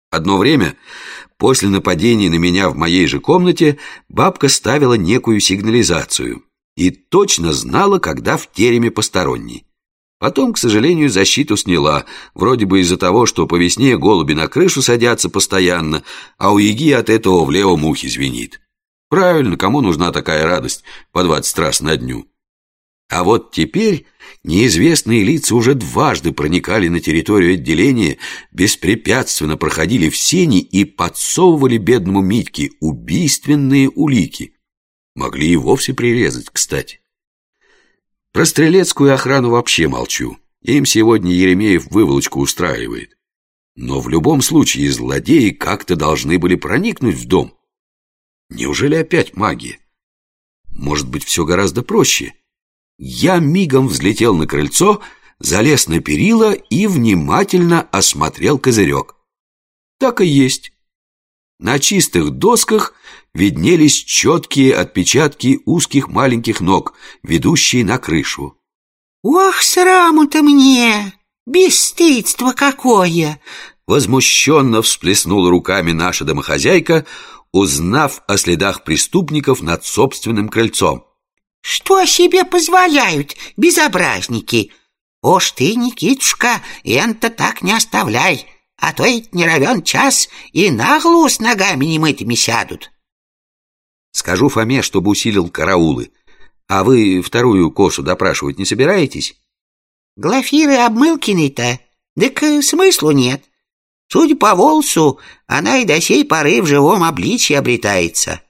Одно время, после нападения на меня в моей же комнате, бабка ставила некую сигнализацию и точно знала, когда в тереме посторонний. Потом, к сожалению, защиту сняла, вроде бы из-за того, что по весне голуби на крышу садятся постоянно, а у яги от этого влево мухи звенит. Правильно, кому нужна такая радость по 20 раз на дню? А вот теперь неизвестные лица уже дважды проникали на территорию отделения, беспрепятственно проходили в сени и подсовывали бедному Митьке убийственные улики. Могли и вовсе прирезать, кстати. Про стрелецкую охрану вообще молчу. Им сегодня Еремеев выволочку устраивает. Но в любом случае злодеи как-то должны были проникнуть в дом. Неужели опять магия? Может быть, все гораздо проще? Я мигом взлетел на крыльцо, залез на перила и внимательно осмотрел козырек. Так и есть. На чистых досках виднелись четкие отпечатки узких маленьких ног, ведущие на крышу. «Ох, сраму-то мне! Бесстыдство какое!» Возмущенно всплеснула руками наша домохозяйка, узнав о следах преступников над собственным крыльцом. «Что себе позволяют безобразники? Уж ты, Никитушка, энто так не оставляй, а то ведь не равен час и на голову с ногами немытыми сядут». Скажу Фоме, чтобы усилил караулы. А вы вторую кошу допрашивать не собираетесь? Глафиры Обмылкиной-то, так смыслу нет. Судя по волосу, она и до сей поры в живом обличье обретается.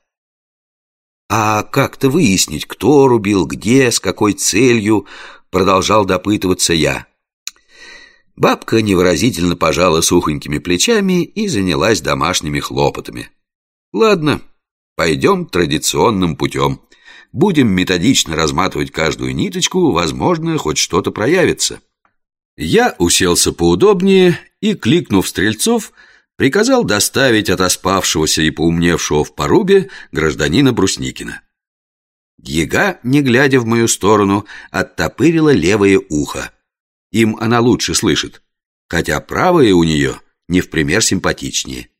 А как-то выяснить, кто рубил, где, с какой целью, продолжал допытываться я. Бабка невыразительно пожала сухонькими плечами и занялась домашними хлопотами. Ладно, пойдем традиционным путем. Будем методично разматывать каждую ниточку, возможно, хоть что-то проявится. Я уселся поудобнее и, кликнув стрельцов, приказал доставить отоспавшегося и поумневшего в порубе гражданина Брусникина. Яга, не глядя в мою сторону, оттопырила левое ухо. Им она лучше слышит, хотя правое у нее не в пример симпатичнее.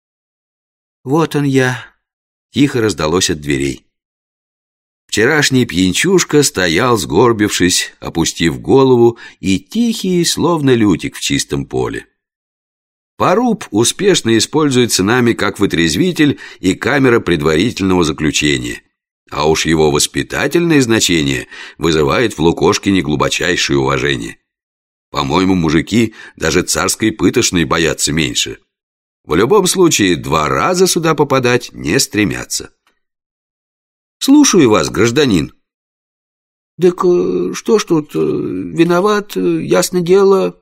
«Вот он я», — тихо раздалось от дверей. Вчерашний пьянчушка стоял, сгорбившись, опустив голову, и тихий, словно лютик в чистом поле. Поруб успешно используется нами как вытрезвитель и камера предварительного заключения. А уж его воспитательное значение вызывает в Лукошкине глубочайшее уважение. По-моему, мужики даже царской пытошной боятся меньше. В любом случае, 2 раза сюда попадать не стремятся. Слушаю вас, гражданин. Так что ж тут, виноват, ясно дело.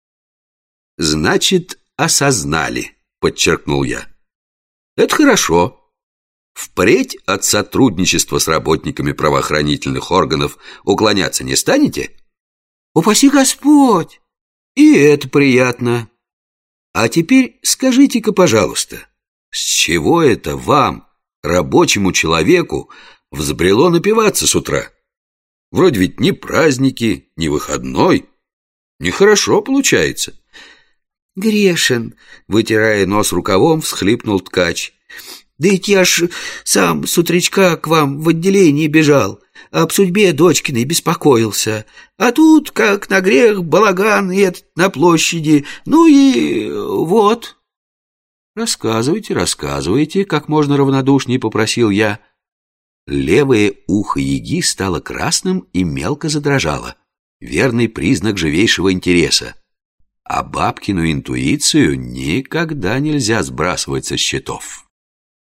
Значит, осознали, подчеркнул я. Это хорошо. Впредь от сотрудничества с работниками правоохранительных органов уклоняться не станете? Упаси Господь! И это приятно. А теперь скажите-ка, пожалуйста, с чего это вам, рабочему человеку, взбрело напиваться с утра? Вроде ведь ни праздники, ни выходной. Нехорошо получается. Грешен, вытирая нос рукавом, всхлипнул ткач. Да ведь я ж сам с утречка к вам в отделение бежал, об судьбе дочкиной беспокоился. А тут, как на грех, балаган этот на площади. Ну и вот. Рассказывайте, рассказывайте, как можно равнодушнее попросил я. Левое ухо яги стало красным и мелко задрожало. Верный признак живейшего интереса. А бабкину интуицию никогда нельзя сбрасывать со счетов.